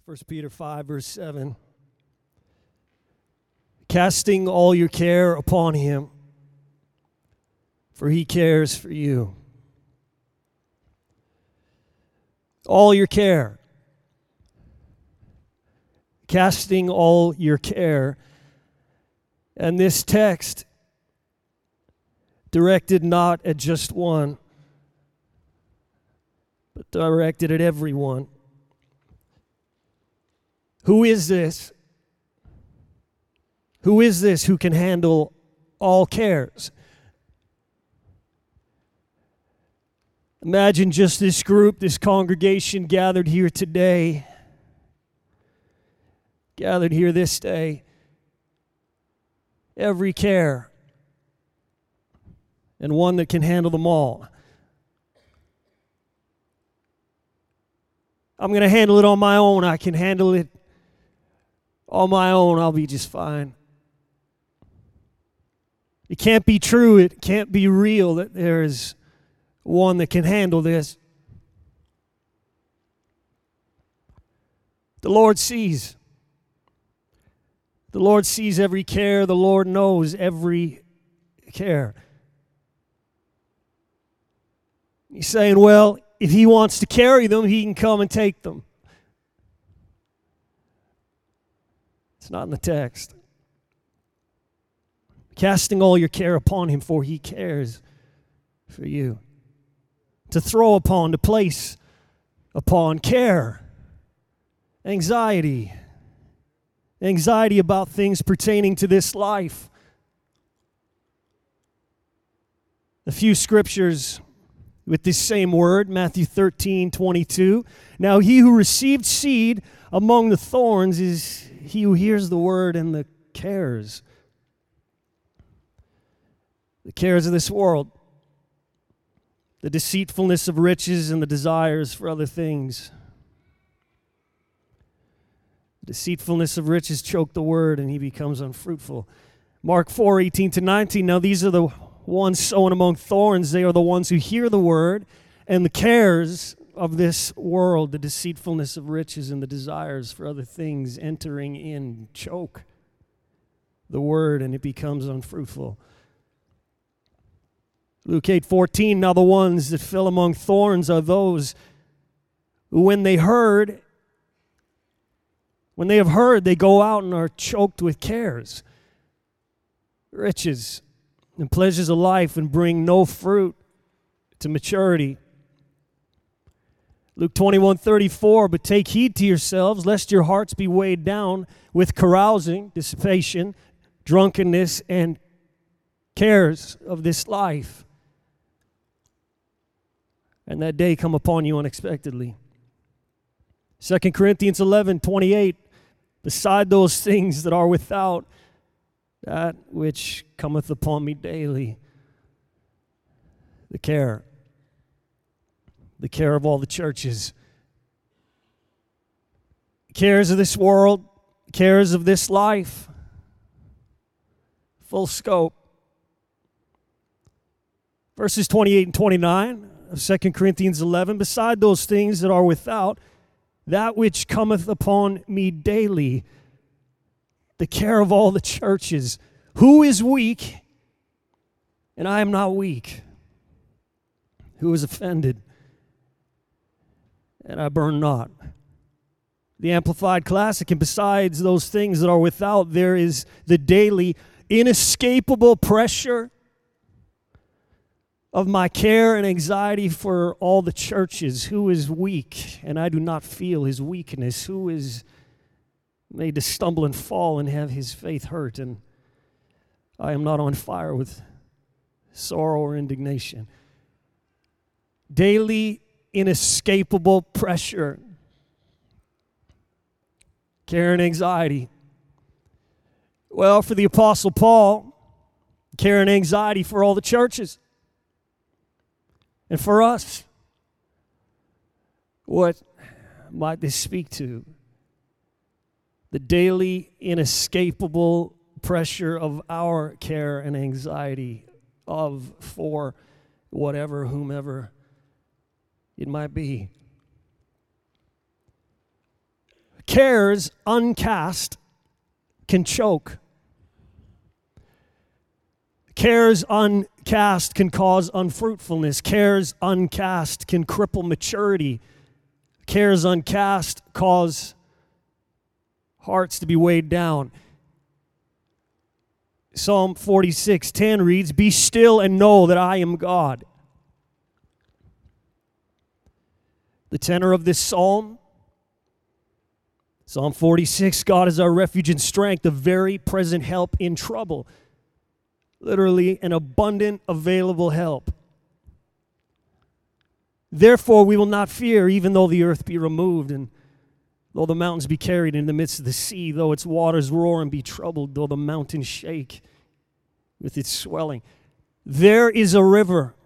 First Peter 5, verse 7. Casting all your care upon him, for he cares for you. All your care. Casting all your care. And this text directed not at just one, but directed at everyone. Who is this? Who is this who can handle all cares? Imagine just this group, this congregation gathered here today, gathered here this day. Every care, and one that can handle them all. I'm going to handle it on my own. I can handle it on my own. I'll be just fine. It can't be true. It can't be real that there is one that can handle this. The Lord sees. The Lord sees every care. The Lord knows every care. He's saying, well, if he wants to carry them, he can come and take them. It's not in the text. Casting all your care upon him, for he cares for you. To throw upon, to place upon care, anxiety about things pertaining to this life. A few scriptures with this same word, Matthew 13:22. Now he who received seed among the thorns is he who hears the word and the cares of this world, the deceitfulness of riches and the desires for other things. Deceitfulness of riches choke the word, and he becomes unfruitful. Mark 4:18-19. Now these are the ones sown among thorns. They are the ones who hear the word, and the cares of this world, the deceitfulness of riches and the desires for other things entering in, choke the word, and it becomes unfruitful. Luke 8:14. Now the ones that fell among thorns are those who, when they have heard, they go out and are choked with cares, riches, and pleasures of life, and bring no fruit to maturity. Luke 21:34, but take heed to yourselves, lest your hearts be weighed down with carousing, dissipation, drunkenness, and cares of this life, and that day come upon you unexpectedly. 2 Corinthians 11:28, beside those things that are without, that which cometh upon me daily, the care of all the churches, cares of this world, cares of this life, full scope. Verses 28 and 29 of 2 Corinthians 11, beside those things that are without, that which cometh upon me daily, the care of all the churches. Who is weak, and I am not weak? Who is offended, and I burn not? The Amplified Classic, and besides those things that are without, there is the daily, inescapable pressure of my care and anxiety for all the churches. Who is weak, and I do not feel his weakness? Who is made to stumble and fall and have his faith hurt, and I am not on fire with sorrow or indignation? Daily, inescapable pressure, care and anxiety. Well, for the Apostle Paul, care and anxiety for all the churches. And for us, what might this speak to? The daily, inescapable pressure of our care and anxiety for whatever, whomever it might be. Cares uncast can choke. Cares uncast can cause unfruitfulness. Cares uncast can cripple maturity. Cares uncast cause hearts to be weighed down. Psalm 46:10 reads, "Be still and know that I am God." The tenor of this psalm, Psalm 46, God is our refuge and strength, a very present help in trouble. Literally, an abundant, available help. Therefore, we will not fear, even though the earth be removed, and though the mountains be carried in the midst of the sea, though its waters roar and be troubled, though the mountains shake with its swelling. There is a river.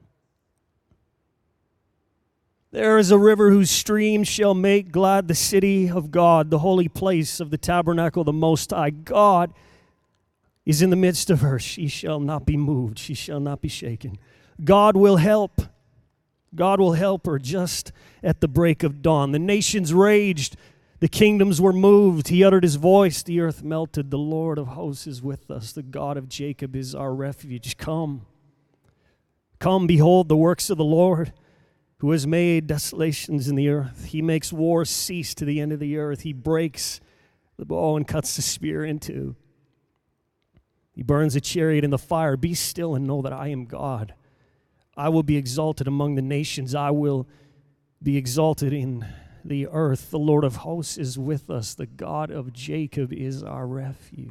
There is a river whose streams shall make glad the city of God, the holy place of the tabernacle of the Most High. God is in the midst of her. She shall not be moved. She shall not be shaken. God will help. God will help her just at the break of dawn. The nations raged. The kingdoms were moved. He uttered his voice. The earth melted. The Lord of hosts is with us. The God of Jacob is our refuge. Come. Come, behold the works of the Lord, who has made desolations in the earth. He makes war cease to the end of the earth. He breaks the bow and cuts the spear in two. He burns a chariot in the fire. Be still and know that I am God. I will be exalted among the nations. I will be exalted in the earth. The Lord of hosts is with us. The God of Jacob is our refuge.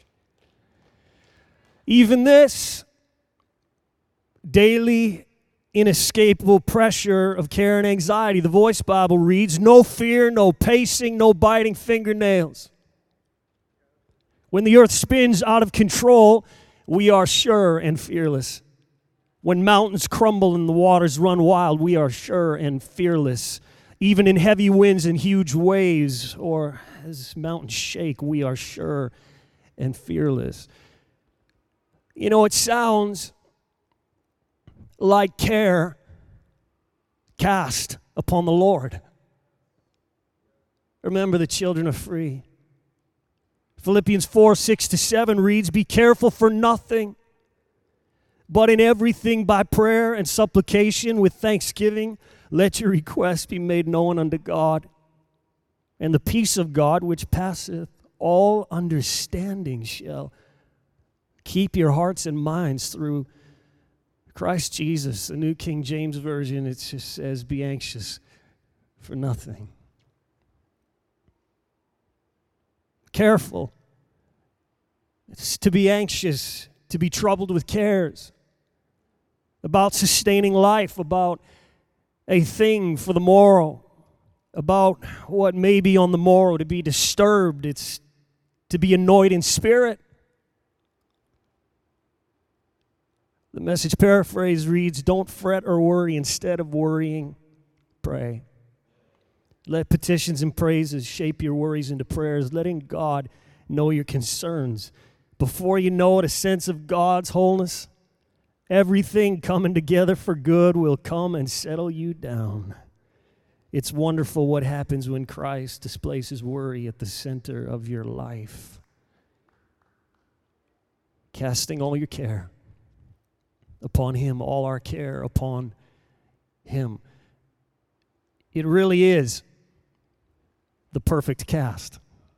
Even this daily inescapable pressure of care and anxiety, the Voice Bible reads, no fear, no pacing, no biting fingernails. When the earth spins out of control, we are sure and fearless. When mountains crumble and the waters run wild, we are sure and fearless. Even in heavy winds and huge waves, or as mountains shake, we are sure and fearless. You know, it sounds like care cast upon the Lord. Remember, the children are free. Philippians 4:6-7 reads, be careful for nothing, but in everything by prayer and supplication with thanksgiving, let your requests be made known unto God. And the peace of God, which passeth all understanding, shall keep your hearts and minds through Christ Jesus. The New King James Version, it just says, be anxious for nothing. Careful. It's to be anxious, to be troubled with cares about sustaining life, about a thing for the morrow, about what may be on the morrow, to be disturbed. It's to be annoyed in spirit. The Message paraphrase reads, don't fret or worry. Instead of worrying, pray. Let petitions and praises shape your worries into prayers, letting God know your concerns. Before you know it, a sense of God's wholeness, everything coming together for good will come and settle you down. It's wonderful what happens when Christ displaces worry at the center of your life. Casting all your care upon Him, all our care upon Him. It really is the perfect cast.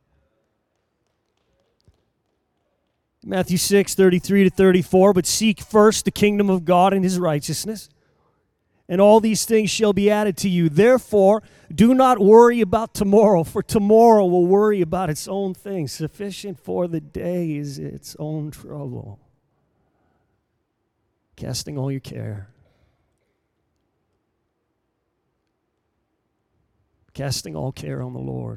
Matthew 6:33-34, but seek first the kingdom of God and His righteousness, and all these things shall be added to you. Therefore, do not worry about tomorrow, for tomorrow will worry about its own things. Sufficient for the day is its own trouble. Casting all your care. Casting all care on the Lord.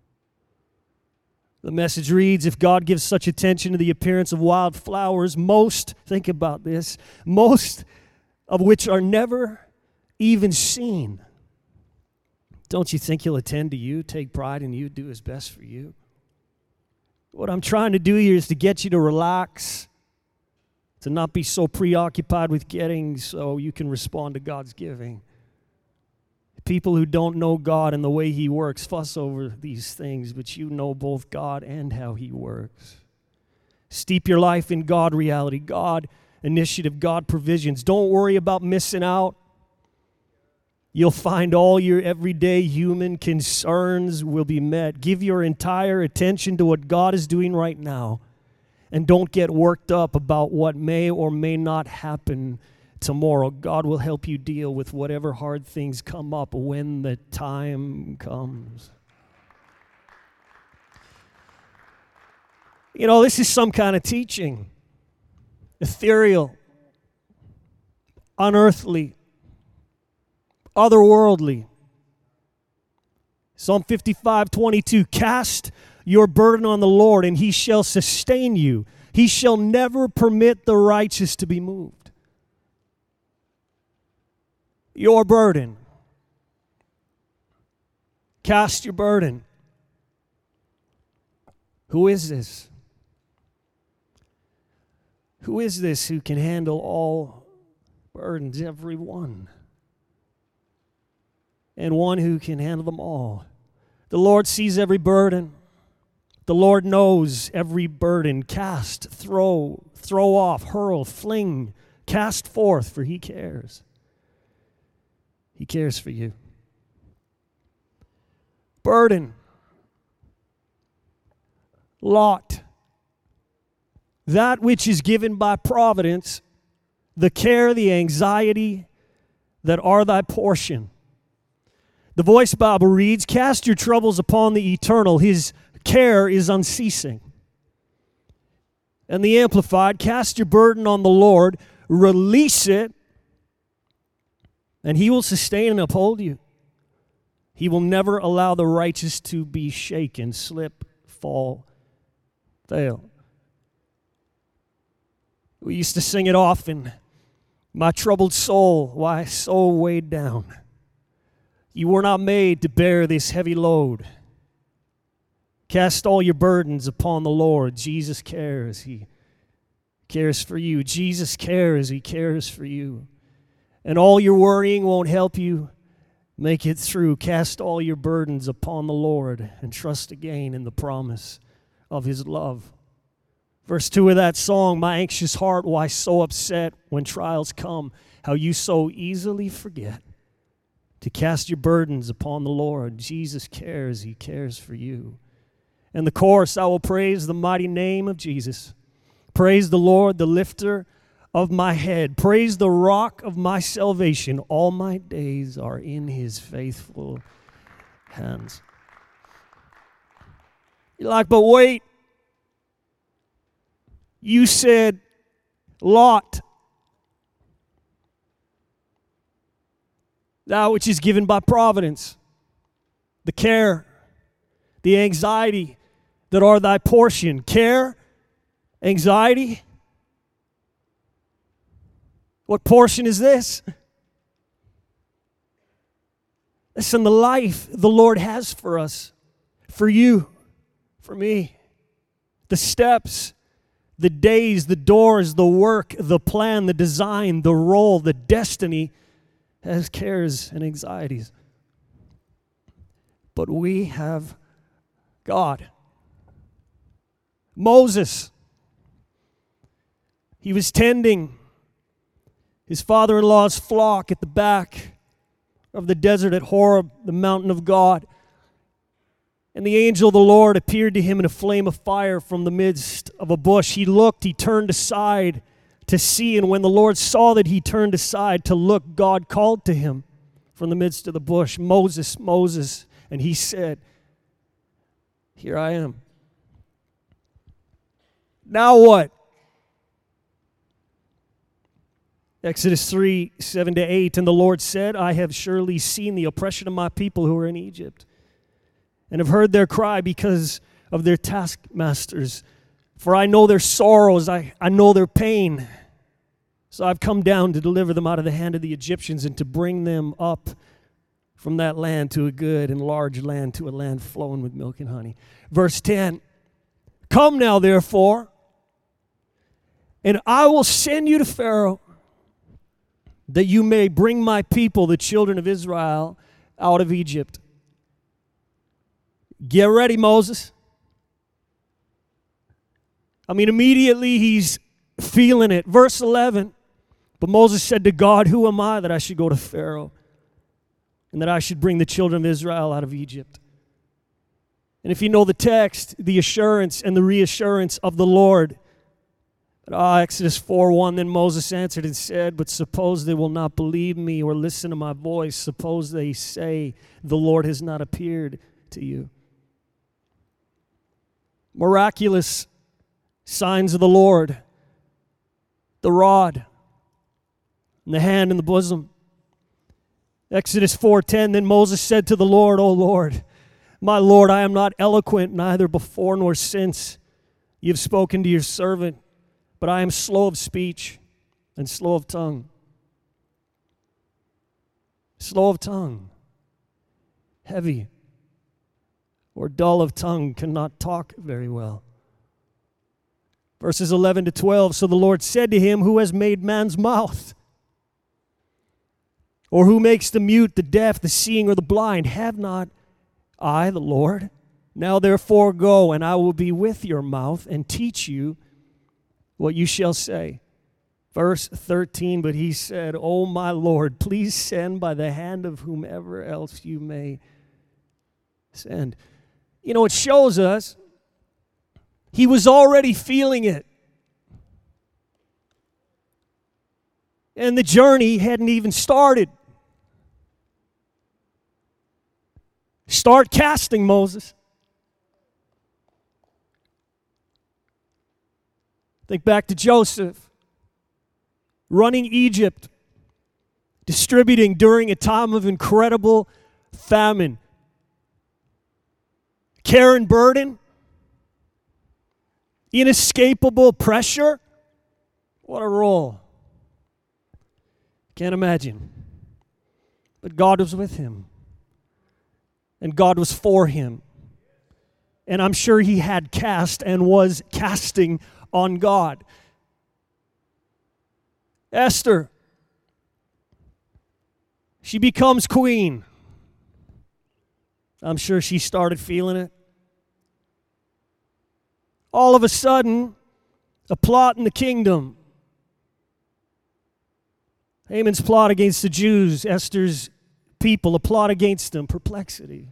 The Message reads, if God gives such attention to the appearance of wild flowers, think about this, most of which are never even seen, don't you think He'll attend to you, take pride in you, do His best for you? What I'm trying to do here is to get you to relax, to not be so preoccupied with getting so you can respond to God's giving. People who don't know God and the way He works fuss over these things, but you know both God and how He works. Steep your life in God reality, God initiative, God provisions. Don't worry about missing out. You'll find all your everyday human concerns will be met. Give your entire attention to what God is doing right now, and don't get worked up about what may or may not happen tomorrow. God will help you deal with whatever hard things come up when the time comes. You know, this is some kind of teaching. Ethereal, unearthly, otherworldly. Psalm 55:22, cast your burden on the Lord, and He shall sustain you. He shall never permit the righteous to be moved. Your burden. Cast your burden. Who is this? Who is this who can handle all burdens, every one? And one who can handle them all. The Lord sees every burden. The Lord knows every burden. Cast, throw off, hurl, fling, cast forth, for He cares. He cares for you. Burden. Lot. That which is given by providence, the care, the anxiety that are thy portion. The Voice Bible reads, cast your troubles upon the Eternal. His care is unceasing. And the Amplified, cast your burden on the Lord, release it, and He will sustain and uphold you. He will never allow the righteous to be shaken, slip, fall, fail. We used to sing it often. My troubled soul, why so weighed down? You were not made to bear this heavy load. Cast all your burdens upon the Lord. Jesus cares. He cares for you. Jesus cares. He cares for you. And all your worrying won't help you make it through. Cast all your burdens upon the Lord and trust again in the promise of His love. Verse 2 of that song, my anxious heart, why so upset when trials come, how you so easily forget to cast your burdens upon the Lord. Jesus cares. He cares for you. And the chorus, I will praise the mighty name of Jesus. Praise the Lord, the lifter of my head. Praise the rock of my salvation. All my days are in His faithful hands. You're like, but wait. You said, Lot, that which is given by providence, the care, the anxiety that are thy portion. Care, anxiety. What portion is this? Listen, the life the Lord has for us, for you, for me, the steps, the days, the doors, the work, the plan, the design, the role, the destiny has cares and anxieties. But we have God. Moses, he was tending his father-in-law's flock at the back of the desert at Horeb, the mountain of God. And the angel of the Lord appeared to him in a flame of fire from the midst of a bush. He looked, he turned aside to see, and when the Lord saw that he turned aside to look, God called to him from the midst of the bush, Moses, Moses. And he said, here I am. Now what? Exodus 3, 7-8, and the Lord said, I have surely seen the oppression of my people who are in Egypt, and have heard their cry because of their taskmasters. For I know their sorrows, I know their pain. So I've come down to deliver them out of the hand of the Egyptians and to bring them up from that land to a good and large land, to a land flowing with milk and honey. Verse 10, come now therefore, and I will send you to Pharaoh, that you may bring my people, the children of Israel, out of Egypt. Get ready, Moses. I mean, immediately he's feeling it. Verse 11, but Moses said to God, who am I that I should go to Pharaoh and that I should bring the children of Israel out of Egypt? And if you know the text, the assurance and the reassurance of the Lord. Exodus 4:1, then Moses answered and said, but suppose they will not believe me or listen to my voice. Suppose they say, the Lord has not appeared to you. Miraculous signs of the Lord. The rod, and the hand in the bosom. Exodus 4:10, then Moses said to the Lord, O Lord, my Lord, I am not eloquent, neither before nor since you have spoken to your servant, but I am slow of speech and slow of tongue. Slow of tongue, heavy, or dull of tongue, cannot talk very well. Verses 11 to 12, so the Lord said to him, who has made man's mouth? Or who makes the mute, the deaf, the seeing, or the blind? Have not I, the Lord? Now therefore go, and I will be with your mouth and teach you what you shall say. Verse 13, but he said, O my Lord, please send by the hand of whomever else you may send. You know, it shows us he was already feeling it. And the journey hadn't even started. Start casting, Moses. Think back to Joseph, running Egypt, distributing during a time of incredible famine. Care and burden, inescapable pressure. What a role. Can't imagine. But God was with him. And God was for him. And I'm sure he had cast and was casting on God. Esther, she becomes queen. I'm sure she started feeling it. All of a sudden, a plot in the kingdom. Haman's plot against the Jews, Esther's people, a plot against them, perplexity.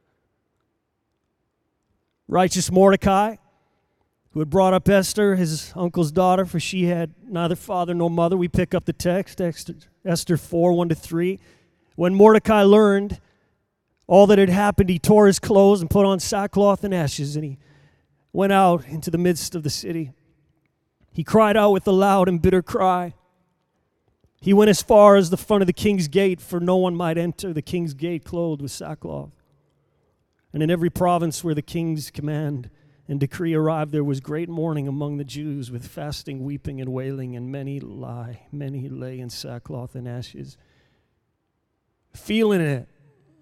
Righteous Mordecai, who had brought up Esther, his uncle's daughter, for she had neither father nor mother. We pick up the text, Esther 4:1-3. When Mordecai learned all that had happened, he tore his clothes and put on sackcloth and ashes, and he went out into the midst of the city. He cried out with a loud and bitter cry. He went as far as the front of the king's gate, for no one might enter the king's gate clothed with sackcloth. And in every province where the king's command and decree arrived, there was great mourning among the Jews, with fasting, weeping, and wailing, and many lay in sackcloth and ashes. Feeling it.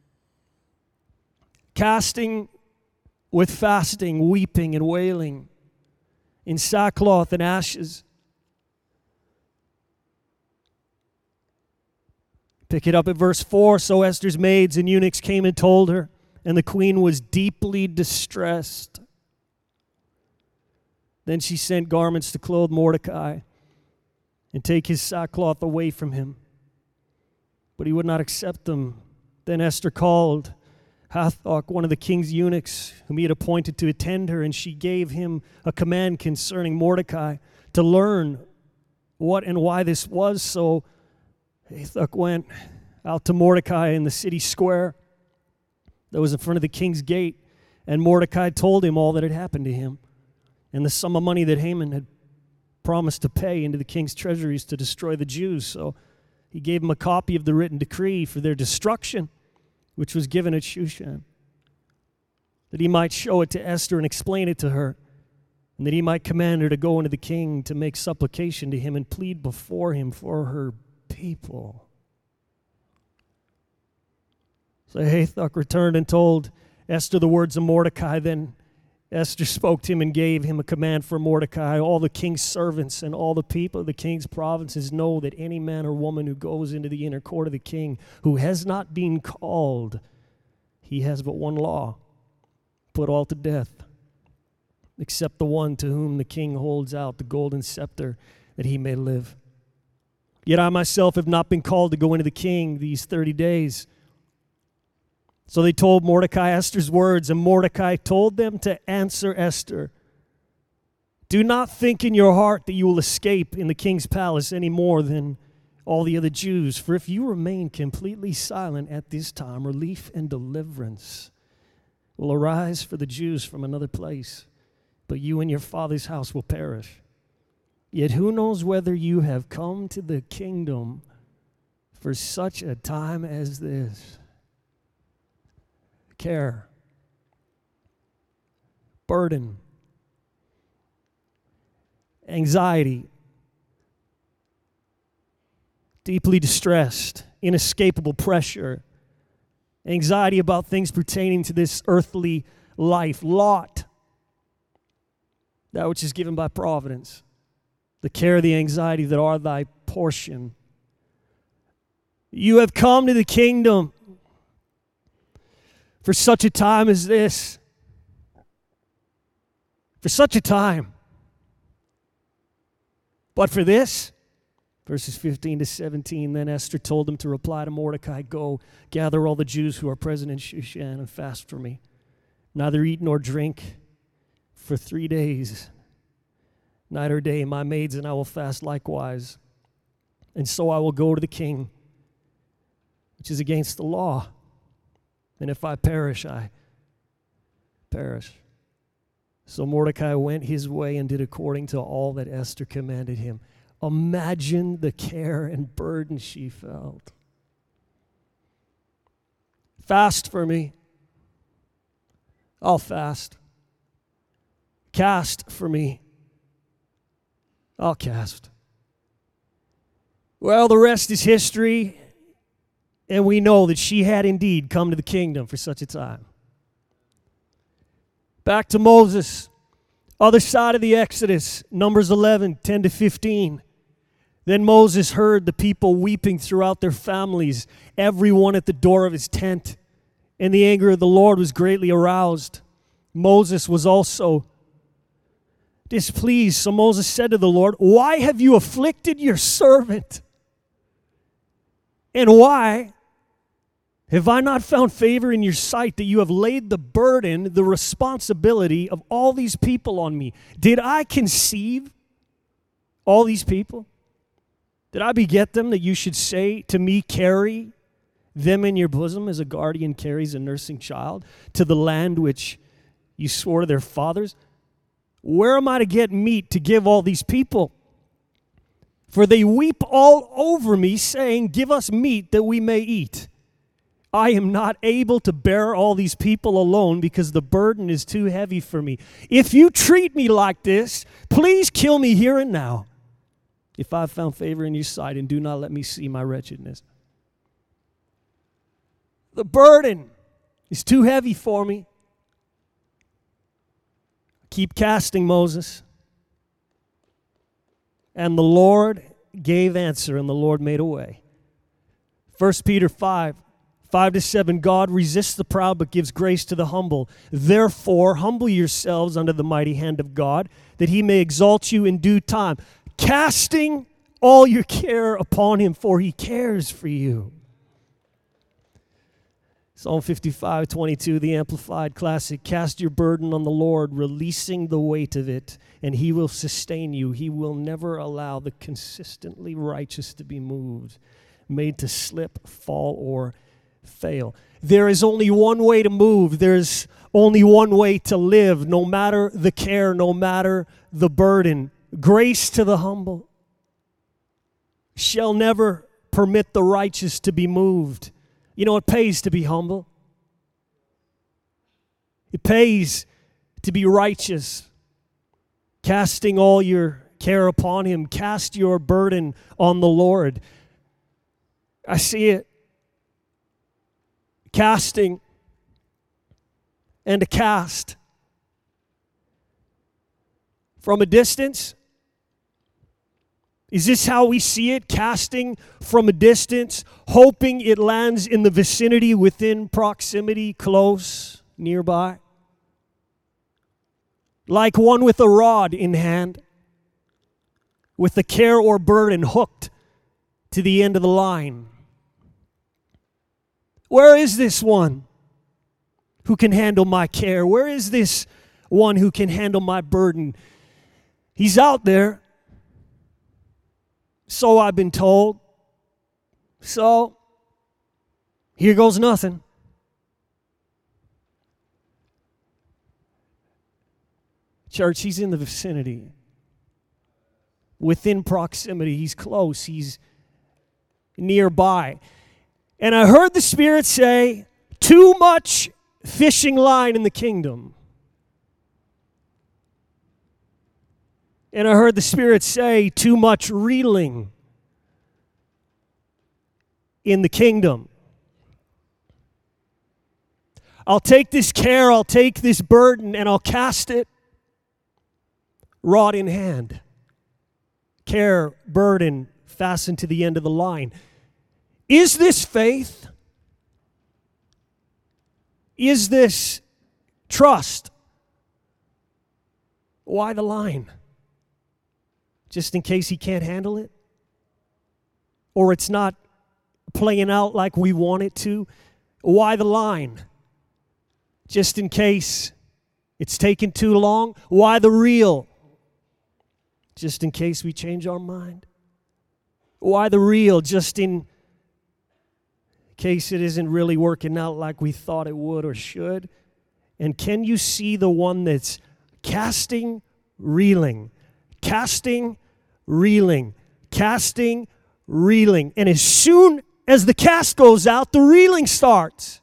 Casting with fasting, weeping, and wailing, in sackcloth and ashes. Pick it up at verse 4. So Esther's maids and eunuchs came and told her, and the queen was deeply distressed. Then she sent garments to clothe Mordecai and take his sackcloth away from him. But he would not accept them. Then Esther called Hathach, one of the king's eunuchs, whom he had appointed to attend her, and she gave him a command concerning Mordecai to learn what and why this was. So Hathach went out to Mordecai in the city square that was in front of the king's gate, and Mordecai told him all that had happened to him and the sum of money that Haman had promised to pay into the king's treasuries to destroy the Jews. So he gave him a copy of the written decree for their destruction, which was given at Shushan, that he might show it to Esther and explain it to her, and that he might command her to go into the king to make supplication to him and plead before him for her people. So Hathach returned and told Esther the words of Mordecai. Then Esther spoke to him and gave him a command for Mordecai. All the king's servants and all the people of the king's provinces know that any man or woman who goes into the inner court of the king who has not been called, he has but one law: put all to death, except the one to whom the king holds out the golden scepter, that he may live. Yet I myself have not been called to go into the king these 30 days. So they told Mordecai Esther's words, and Mordecai told them to answer Esther, "Do not think in your heart that you will escape in the king's palace any more than all the other Jews. For if you remain completely silent at this time, relief and deliverance will arise for the Jews from another place, but you and your father's house will perish. Yet who knows whether you have come to the kingdom for such a time as this?" Care, burden, anxiety, deeply distressed, inescapable pressure, anxiety about things pertaining to this earthly life. Lot, that which is given by providence, the care, the anxiety that are thy portion. You have come to the kingdom for such a time as this. For such a time. But for this, verses 15 to 17, then Esther told them to reply to Mordecai, "Go, gather all the Jews who are present in Shushan and fast for me. Neither eat nor drink for 3 days, night or day. My maids and I will fast likewise. And so I will go to the king, which is against the law. And if I perish, I perish." So Mordecai went his way and did according to all that Esther commanded him. Imagine the care and burden she felt. "Fast for me. I'll fast. Cast for me. I'll cast." Well, the rest is history. And we know that she had indeed come to the kingdom for such a time. Back to Moses, other side of the Exodus, Numbers 11, 10 to 15. Then Moses heard the people weeping throughout their families, everyone at the door of his tent. And the anger of the Lord was greatly aroused. Moses was also displeased. So Moses said to the Lord, "Why have you afflicted your servant? And why have I not found favor in your sight that you have laid the burden, the responsibility of all these people on me? Did I conceive all these people? Did I beget them that you should say to me, carry them in your bosom as a guardian carries a nursing child to the land which you swore to their fathers? Where am I to get meat to give all these people? For they weep all over me, saying, give us meat that we may eat. I am not able to bear all these people alone because the burden is too heavy for me. If you treat me like this, please kill me here and now, if I've found favor in your sight, and do not let me see my wretchedness. The burden is too heavy for me. Keep casting, Moses. And the Lord gave answer, and the Lord made a way. 1 Peter 5, 5-7, God resists the proud but gives grace to the humble. Therefore, humble yourselves under the mighty hand of God, that he may exalt you in due time, casting all your care upon him, for he cares for you. Psalm 55:22, the Amplified Classic. Cast your burden on the Lord, releasing the weight of it, and he will sustain you. He will never allow the consistently righteous to be moved, made to slip, fall, or fail. There is only one way to move. There's only one way to live, no matter the care, no matter the burden. Grace to the humble shall never permit the righteous to be moved. You know, it pays to be humble. It pays to be righteous. Casting all your care upon him. Cast your burden on the Lord. I see it. Casting and to cast. from a distance? Is this how we see it? Casting from a distance, hoping it lands in the vicinity, within proximity, close, nearby? Like one with a rod in hand, with the care or burden hooked to the end of the line. Where is this one who can handle my care? Where is this one who can handle my burden? He's out there. So I've been told. So, here goes nothing. Church, he's in the vicinity. Within proximity. He's close. He's nearby. And I heard the Spirit say, too much fishing line in the kingdom. And I heard the Spirit say, too much reeling in the kingdom. I'll take this care, I'll take this burden, and I'll cast it rod in hand. Care, burden, fastened to the end of the line. Is this faith? Is this trust? Why the line? Just in case he can't handle it? Or it's not playing out like we want it to? Why the line? Just in case it's taken too long? Why the reel? Just in case we change our mind? Why the reel? Just in case it isn't really working out like we thought it would or should? And can you see the one that's casting, reeling? Casting, reeling, casting, reeling. And as soon as the cast goes out, the reeling starts.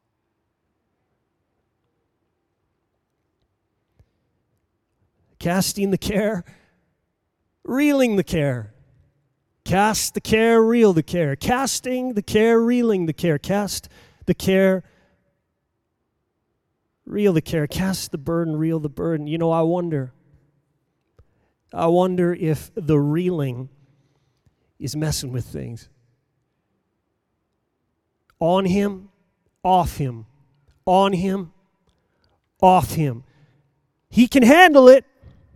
Casting the care, reeling the care. Cast the care, reel the care. Casting the care, reeling the care. Cast the care, reel the care. Cast the burden, reel the burden. You know, I wonder if the reeling is messing with things. On him, off him. On him, off him. He can handle it.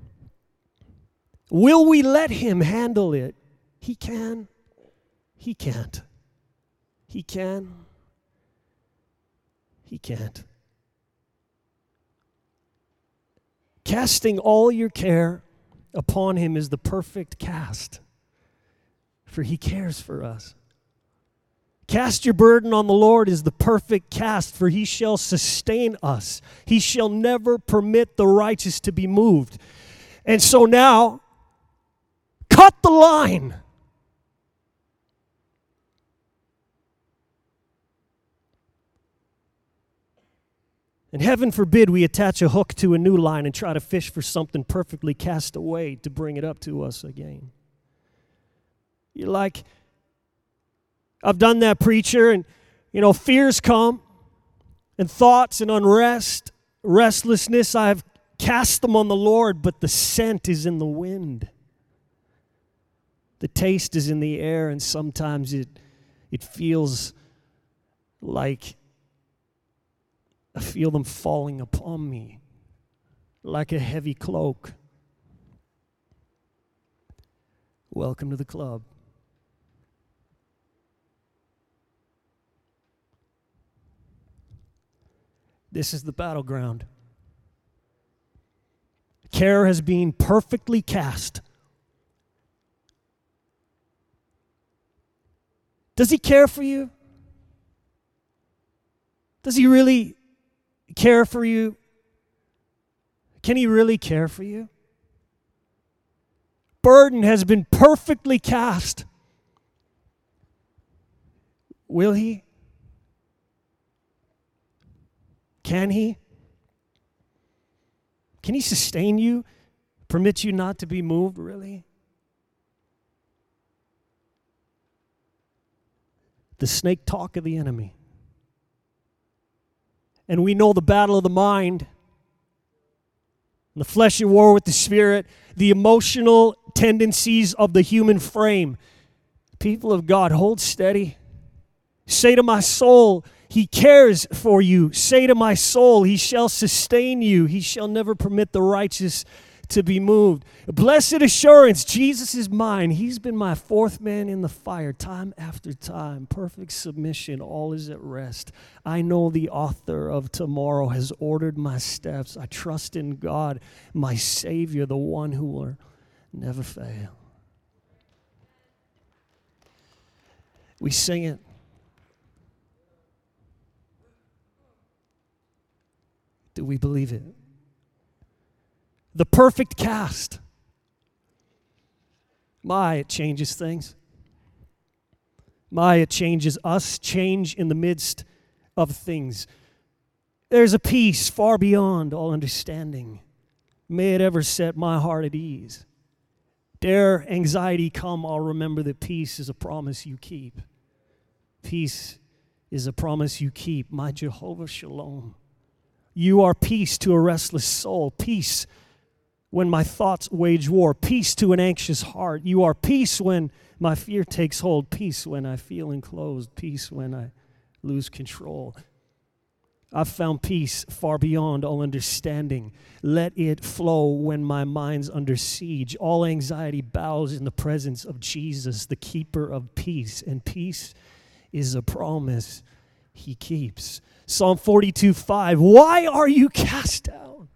Will we let him handle it? He can. He can't. He can. He can't. Casting all your care upon him is the perfect cast, for he cares for us. Cast your burden on the Lord is the perfect cast, for he shall sustain us. He shall never permit the righteous to be moved. And so now, cut the line. And heaven forbid we attach a hook to a new line and try to fish for something perfectly cast away to bring it up to us again. You're like, I've done that, preacher, and, fears come, and thoughts and unrest, restlessness. I've cast them on the Lord, but the scent is in the wind. The taste is in the air, and sometimes it feels like I feel them falling upon me like a heavy cloak. Welcome to the club. This is the battleground. Care has been perfectly cast. Does he care for you? Does he really care for you? Can he really care for you? Burden has been perfectly cast. Will he? Can he? Can he sustain you? Permit you not to be moved, really? The snake talk of the enemy. And we know the battle of the mind. The flesh at war with the spirit, the emotional tendencies of the human frame. People of God, hold steady. Say to my soul, He cares for you. Say to my soul, He shall sustain you. He shall never permit the righteous to be moved. Blessed assurance, Jesus is mine. He's been my fourth man in the fire time after time. Perfect submission, all is at rest. I know the author of tomorrow has ordered my steps. I trust in God, my Savior, the one who will never fail. We sing it. Do we believe it? The perfect cast. It changes things. It changes us, change in the midst of things. There's a peace far beyond all understanding. May it ever set my heart at ease. Dare anxiety come, I'll remember that peace is a promise you keep. Peace is a promise you keep, my Jehovah Shalom. You are peace to a restless soul, peace when my thoughts wage war, peace to an anxious heart. You are peace when my fear takes hold, peace when I feel enclosed, peace when I lose control. I've found peace far beyond all understanding. Let it flow when my mind's under siege. All anxiety bows in the presence of Jesus, the keeper of peace, and peace is a promise He keeps. Psalm 42:5. Why are you cast down?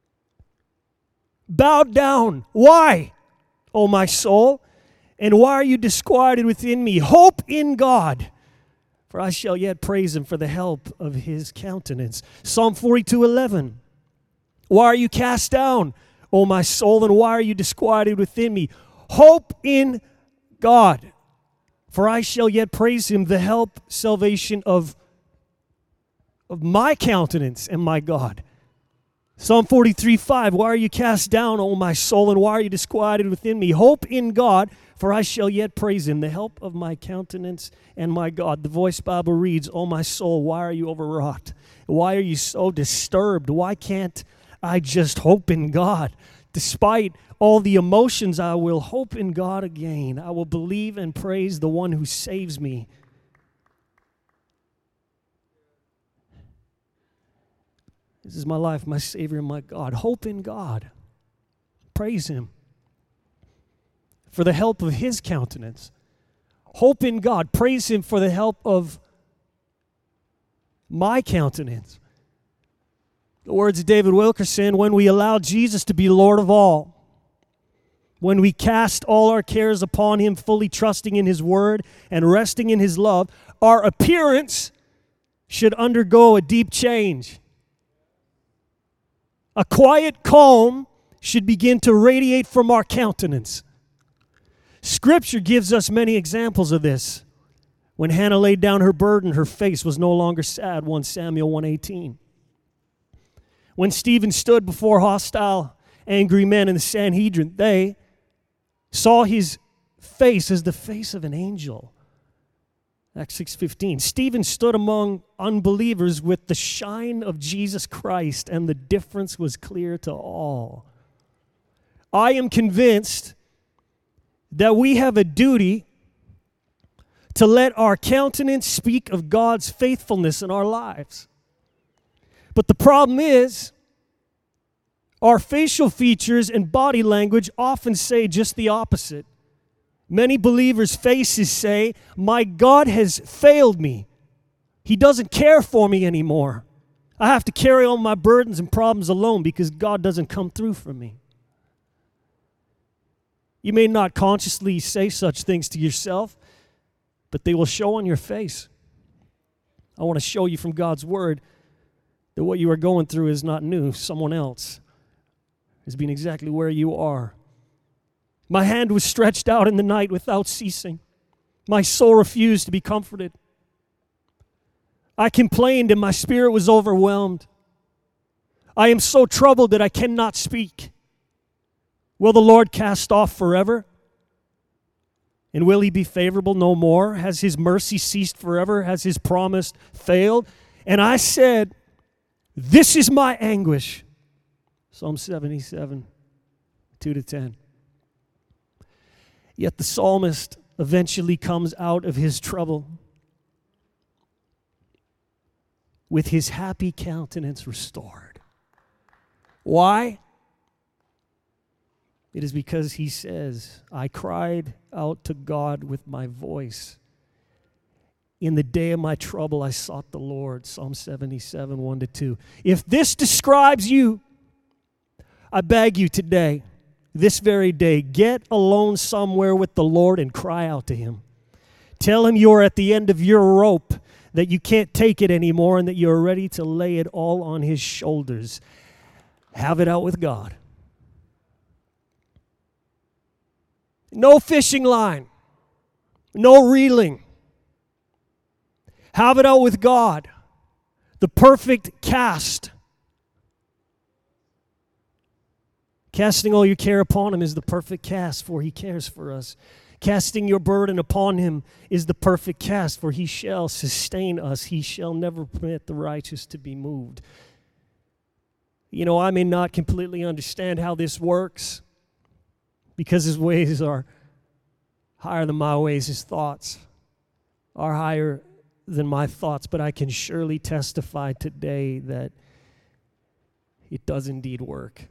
Bowed down. Why, O my soul? And why are you disquieted within me? Hope in God, for I shall yet praise Him for the help of His countenance. Psalm 42:11. Why are you cast down, O my soul, and why are you disquieted within me? Hope in God, for I shall yet praise Him, the help, salvation of my countenance and my God. Psalm 43:5. Why are you cast down, O my soul, and why are you disquieted within me? Hope in God, for I shall yet praise Him, the help of my countenance and my God. The Voice Bible reads, O my soul, why are you overwrought? Why are you so disturbed? Why can't I just hope in God? Despite all the emotions, I will hope in God again. I will believe and praise the one who saves me. This is my life, my Savior, and my God. Hope in God. Praise Him for the help of His countenance. Hope in God. Praise Him for the help of my countenance. The words of David Wilkerson, when we allow Jesus to be Lord of all, when we cast all our cares upon Him, fully trusting in His word and resting in His love, our appearance should undergo a deep change. A quiet calm should begin to radiate from our countenance. Scripture gives us many examples of this. When Hannah laid down her burden, her face was no longer sad, 1 Samuel 1:18. When Stephen stood before hostile, angry men in the Sanhedrin, they saw his face as the face of an angel. Acts 6:15. Stephen stood among unbelievers with the shine of Jesus Christ, and the difference was clear to all. I am convinced that we have a duty to let our countenance speak of God's faithfulness in our lives. But the problem is, our facial features and body language often say just the opposite. Many believers' faces say, my God has failed me. He doesn't care for me anymore. I have to carry all my burdens and problems alone because God doesn't come through for me. You may not consciously say such things to yourself, but they will show on your face. I want to show you from God's word that what you are going through is not new. Someone else has been exactly where you are. My hand was stretched out in the night without ceasing. My soul refused to be comforted. I complained and my spirit was overwhelmed. I am so troubled that I cannot speak. Will the Lord cast off forever? And will He be favorable no more? Has His mercy ceased forever? Has His promise failed? And I said, this is my anguish. Psalm 77, 2-10. Yet the psalmist eventually comes out of his trouble with his happy countenance restored. Why? It is because he says, I cried out to God with my voice. In the day of my trouble, I sought the Lord. Psalm 77, 1-2. If this describes you, I beg you today, this very day, get alone somewhere with the Lord and cry out to Him. Tell Him you're at the end of your rope, that you can't take it anymore, and that you're ready to lay it all on His shoulders. Have it out with God. No fishing line. No reeling. Have it out with God. The perfect cast. Casting all your care upon Him is the perfect cast, for He cares for us. Casting your burden upon Him is the perfect cast, for He shall sustain us. He shall never permit the righteous to be moved. You know, I may not completely understand how this works, because His ways are higher than my ways. His thoughts are higher than my thoughts, but I can surely testify today that it does indeed work.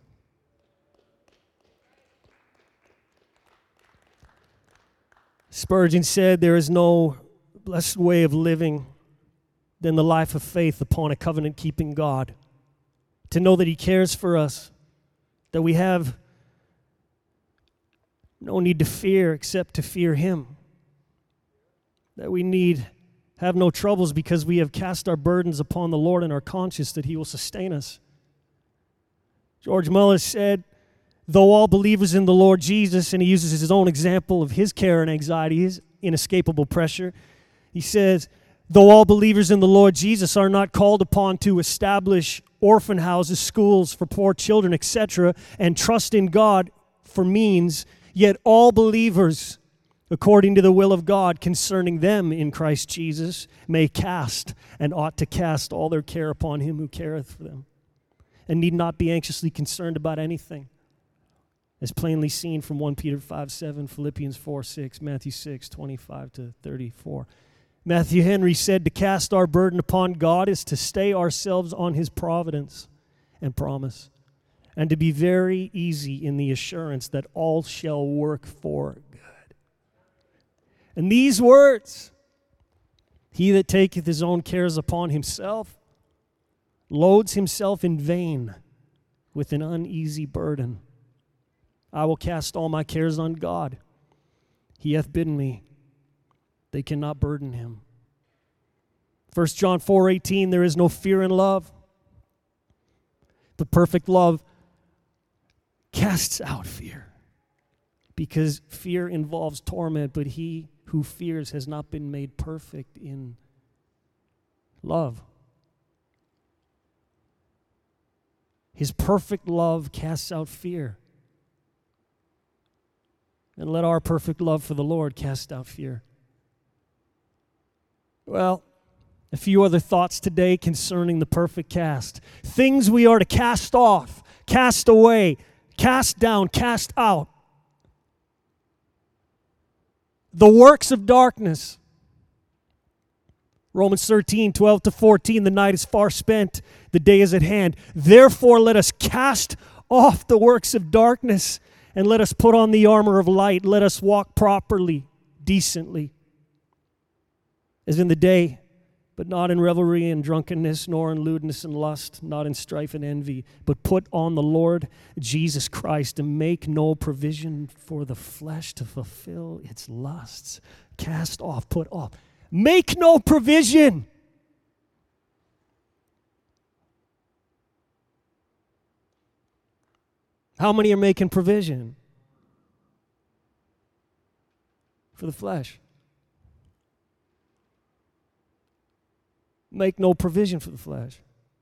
Spurgeon said, there is no blessed way of living than the life of faith upon a covenant-keeping God. To know that He cares for us, that we have no need to fear except to fear Him, that we need have no troubles because we have cast our burdens upon the Lord and are conscious that He will sustain us. George Muller said, though all believers in the Lord Jesus, and he uses his own example of his care and anxiety, his inescapable pressure, he says, though all believers in the Lord Jesus are not called upon to establish orphan houses, schools for poor children, etc., and trust in God for means, yet all believers, according to the will of God concerning them in Christ Jesus, may cast and ought to cast all their care upon Him who careth for them, and need not be anxiously concerned about anything, as plainly seen from 1 Peter 5:7, Philippians 4:6, Matthew 6:25-34. Matthew Henry said, to cast our burden upon God is to stay ourselves on His providence and promise, and to be very easy in the assurance that all shall work for good. And these words, he that taketh his own cares upon himself, loads himself in vain with an uneasy burden. I will cast all my cares on God. He hath bidden me. They cannot burden Him. 1 John 4:18, there is no fear in love. The perfect love casts out fear, because fear involves torment, but he who fears has not been made perfect in love. His perfect love casts out fear. And let our perfect love for the Lord cast out fear. Well, a few other thoughts today concerning the perfect cast. Things we are to cast off, cast away, cast down, cast out. The works of darkness. Romans 13:12-14, the night is far spent, the day is at hand. Therefore let us cast off the works of darkness, and let us put on the armor of light. Let us walk properly, decently, as in the day, but not in revelry and drunkenness, nor in lewdness and lust, not in strife and envy, but put on the Lord Jesus Christ, and make no provision for the flesh to fulfill its lusts. Cast off, put off. Make no provision. How many are making provision for the flesh? Make no provision for the flesh.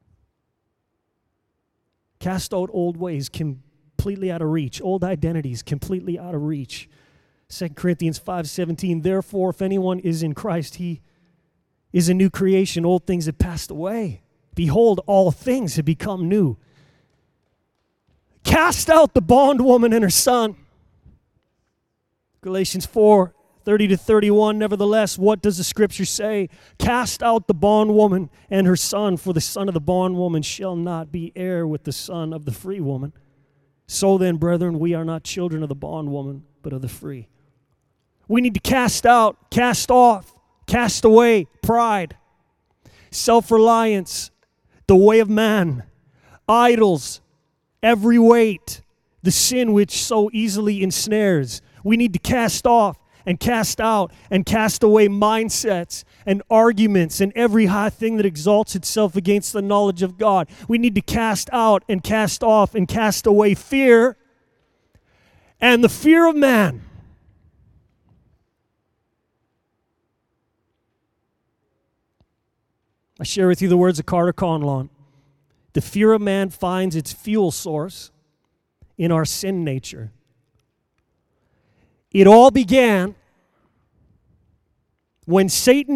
Cast out old ways, completely out of reach. Old identities, completely out of reach. 2 Corinthians 5:17, therefore, if anyone is in Christ, he is a new creation. Old things have passed away. Behold, all things have become new. cast out the bondwoman and her son. Galatians 4:30-31, nevertheless, what does the scripture say? Cast out the bondwoman and her son, for the son of the bondwoman shall not be heir with the son of the free woman. So then, brethren, we are not children of the bondwoman, but of the free. We need to cast out, cast off, cast away pride, self-reliance, the way of man, idols, every weight, the sin which so easily ensnares. We need to cast off and cast out and cast away mindsets and arguments and every high thing that exalts itself against the knowledge of God. We need to cast out and cast off and cast away fear and the fear of man. I share with you the words of Carter Conlon. The fear of man finds its fuel source in our sin nature. It all began when Satan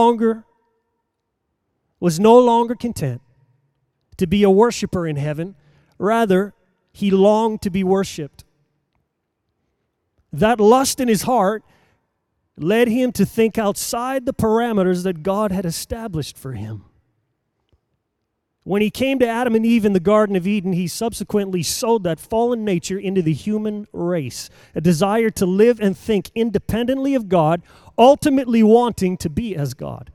was no longer content to be a worshiper in heaven. Rather, he longed to be worshiped. That lust in his heart led him to think outside the parameters that God had established for him. When he came to Adam and Eve in the Garden of Eden, he subsequently sowed that fallen nature into the human race, a desire to live and think independently of God, ultimately wanting to be as God.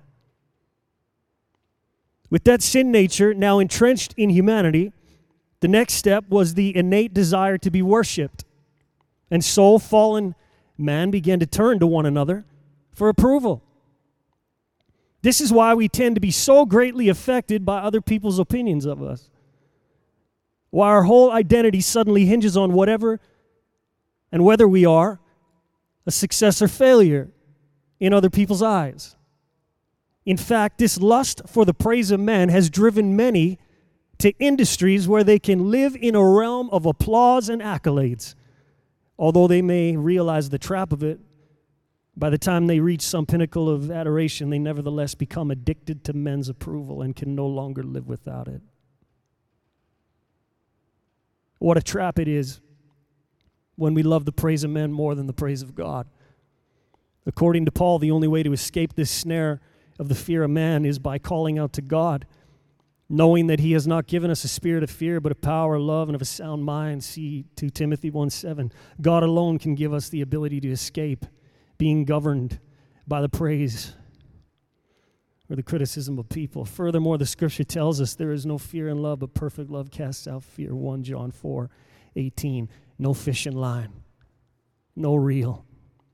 With that sin nature now entrenched in humanity, the next step was the innate desire to be worshipped. And so fallen man began to turn to one another for approval. This is why we tend to be so greatly affected by other people's opinions of us. Why our whole identity suddenly hinges on whatever and whether we are a success or failure in other people's eyes. In fact, this lust for the praise of man has driven many to industries where they can live in a realm of applause and accolades. Although they may realize the trap of it, by the time they reach some pinnacle of adoration, they nevertheless become addicted to men's approval and can no longer live without it. What a trap it is when we love the praise of men more than the praise of God. According to Paul, the only way to escape this snare of the fear of man is by calling out to God, knowing that he has not given us a spirit of fear, but of power, love, and of a sound mind. See 2 Timothy 1:7. God alone can give us the ability to escape being governed by the praise or the criticism of people. Furthermore, the scripture tells us there is no fear in love, but perfect love casts out fear. 1 John 4:18. No fishing line. No reel.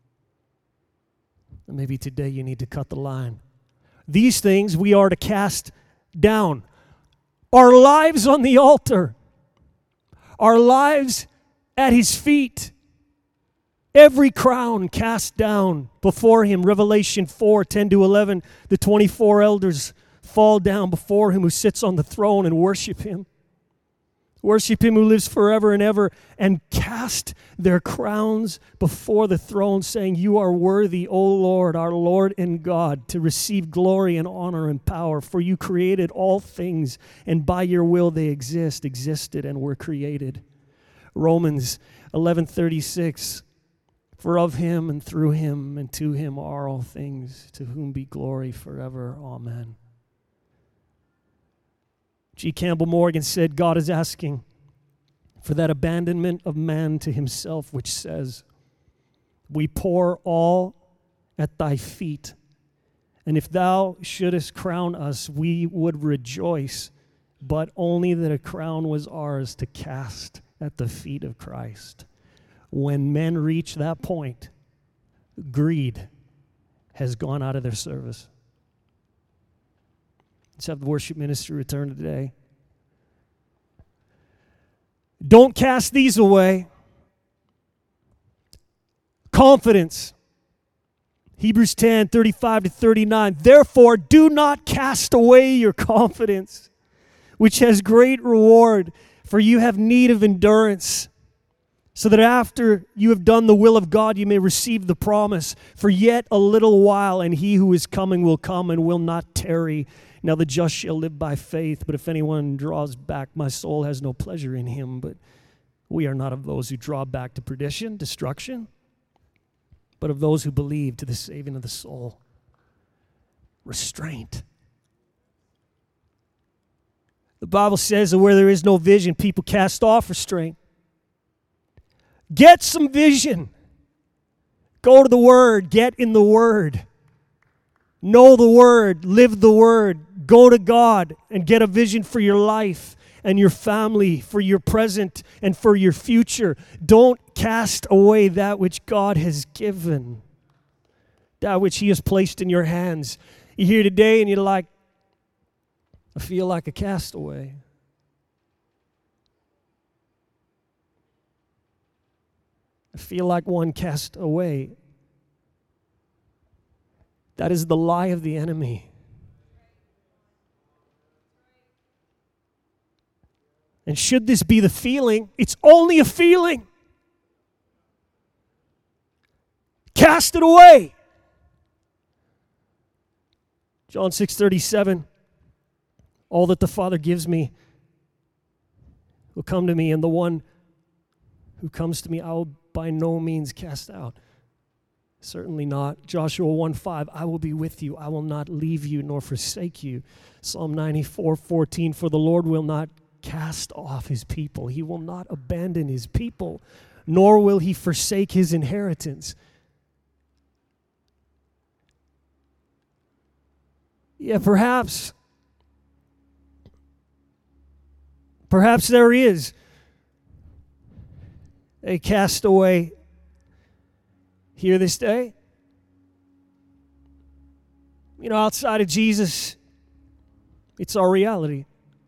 And maybe today you need to cut the line. These things we are to cast down. Our lives on the altar. Our lives at his feet. Every crown cast down before him. Revelation 4:10-11. The 24 elders fall down before him who sits on the throne and worship him. Worship him who lives forever and ever, and cast their crowns before the throne, saying, You are worthy, O Lord, our Lord and God, to receive glory and honor and power. For you created all things, and by your will they existed, and were created. Romans 11:36. For of him and through him and to him are all things, to whom be glory forever. Amen. G. Campbell Morgan said, God is asking for that abandonment of man to himself, which says, We pour all at thy feet, and if thou shouldest crown us, we would rejoice, but only that a crown was ours to cast at the feet of Christ. When men reach that point, greed has gone out of their service. Let's have the worship ministry return today. Don't cast these away. Confidence. Hebrews 10:35-39. Therefore, do not cast away your confidence, which has great reward, for you have need of endurance, so that after you have done the will of God, you may receive the promise. For yet a little while, and he who is coming will come and will not tarry. Now the just shall live by faith, but if anyone draws back, my soul has no pleasure in him. But We are not of those who draw back to perdition, destruction, but of those who believe to the saving of the soul. Restraint. The Bible says that where there is no vision, people cast off restraint. Get some vision. Go to the Word. Get in the Word. Know the Word. Live the Word. Go to God and get a vision for your life and your family, for your present and for your future. Don't cast away that which God has given, that which He has placed in your hands. You're here today and you're like, I feel like a castaway. I feel like one cast away. That is the lie of the enemy. And should this be the feeling, it's only a feeling. Cast it away. John 6:37, all that the Father gives me will come to me, and the one who comes to me I will by no means cast out. Certainly not. Joshua 1:5, I will be with you. I will not leave you nor forsake you. Psalm 94:14, for the Lord will not cast off His people. He will not abandon His people, nor will He forsake His inheritance. Yeah, perhaps there is a castaway here this day. You know, outside of Jesus, it's our reality.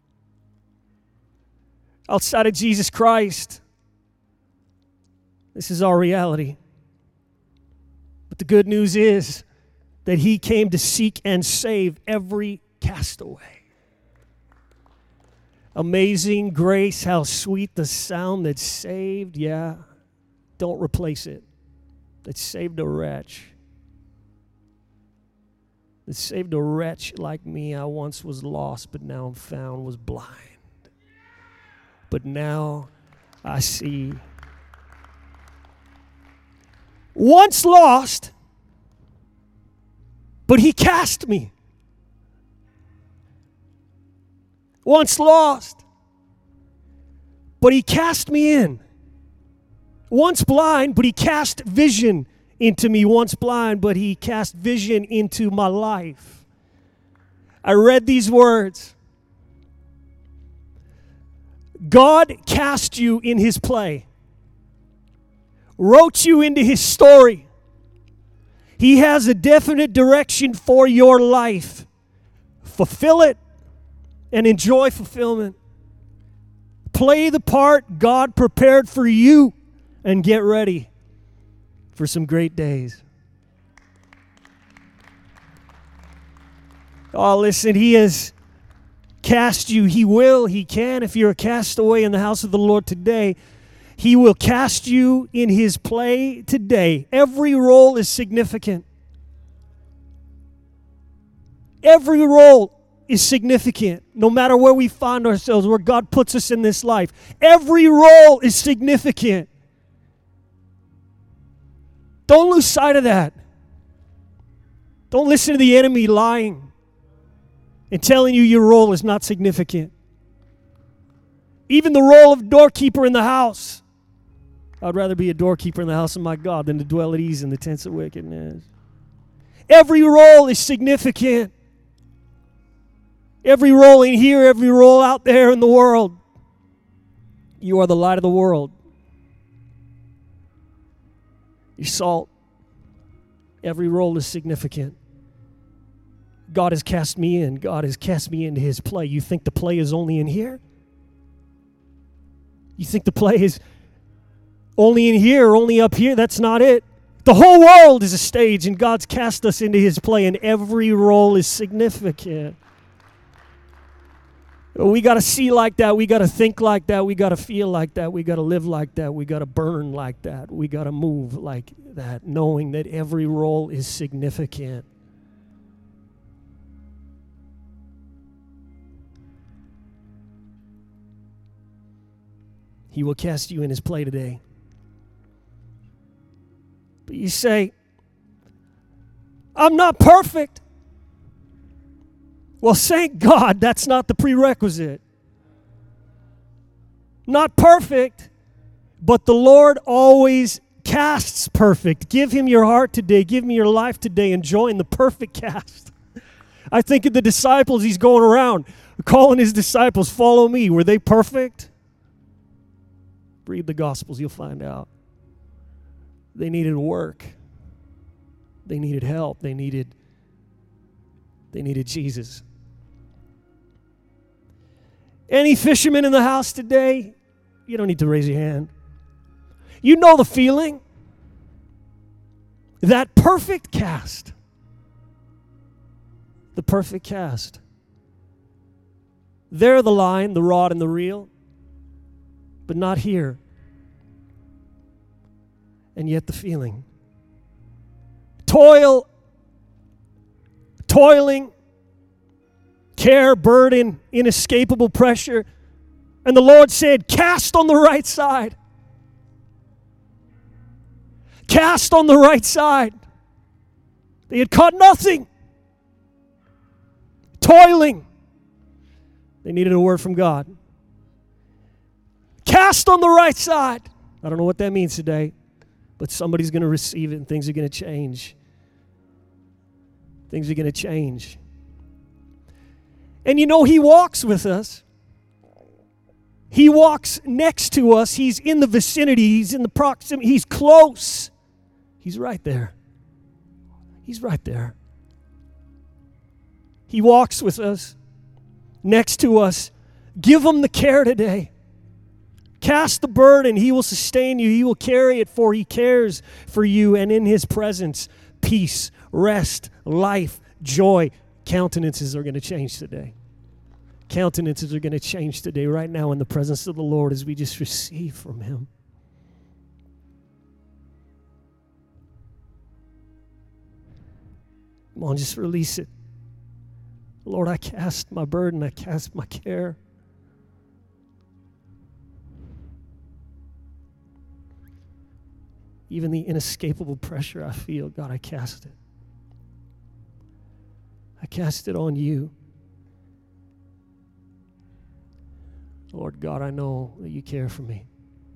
Outside of Jesus Christ, this is our reality. But the good news is that He came to seek and save every castaway. Amazing grace, how sweet the sound that saved. Yeah, don't replace it. That saved a wretch. That saved a wretch like me. I once was lost, but now I'm found, was blind. But now I see. Once lost, but He cast me. Once lost, but He cast me in. Once blind, but He cast vision into me. Once blind, but He cast vision into my life. I read these words. God cast you in His play, wrote you into His story. He has a definite direction for your life. Fulfill it and enjoy fulfillment. Play the part God prepared for you and get ready for some great days. Oh, listen, He has cast you. He will, He can. If you're a castaway in the house of the Lord today, He will cast you in His play today. Every role is significant. Every role is significant, no matter where we find ourselves, where God puts us in this life. Every role is significant. Don't lose sight of that. Don't listen to the enemy lying and telling you your role is not significant. Even the role of doorkeeper in the house. I'd rather be a doorkeeper in the house of my God than to dwell at ease in the tents of wickedness. Every role is significant. Every role in here, every role out there in the world. You are the light of the world. You're salt. Every role is significant. God has cast me in. God has cast me into His play. You think the play is only in here? You think the play is only in here or only up here? That's not it. The whole world is a stage, and God's cast us into His play, and every role is significant. We got to see like that. We got to think like that. We got to feel like that. We got to live like that. We got to burn like that. We got to move like that, knowing that every role is significant. He will cast you in his play today. But you say, I'm not perfect. Well, thank God that's not the prerequisite. Not perfect, but the Lord always casts perfect. Give him your heart today. Give me your life today and join the perfect cast. I think of the disciples he's going around calling his disciples, follow me. Were they perfect? Read the Gospels, you'll find out. They needed work. They needed help. They needed Jesus. Any fishermen in the house today? You don't need to raise your hand. You know the feeling. That perfect cast. The perfect cast. There the line, the rod, and the reel, but not here. And yet the feeling. Toiling, care, burden, inescapable pressure. And the Lord said, cast on the right side. Cast on the right side. They had caught nothing. Toiling. They needed a word from God. Cast on the right side. I don't know what that means today, but somebody's going to receive it and things are going to change. Things are going to change. And you know, he walks with us. He walks next to us. He's in the vicinity. He's in the proximity. He's close. He's right there. He's right there. He walks with us, next to us. Give him the care today. Cast the burden. He will sustain you. He will carry it, for he cares for you. And in his presence, peace, rest, life, joy, countenances are going to change today. Countenances are going to change today, right now, in the presence of the Lord as we just receive from him. Come on, just release it. Lord, I cast my burden. I cast my care. Even the inescapable pressure I feel, God, I cast it. I cast it on you. Lord God, I know that you care for me.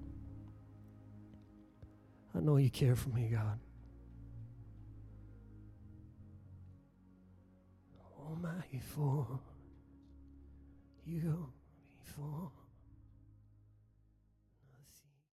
I know you care for me, God. Oh, my, for you, for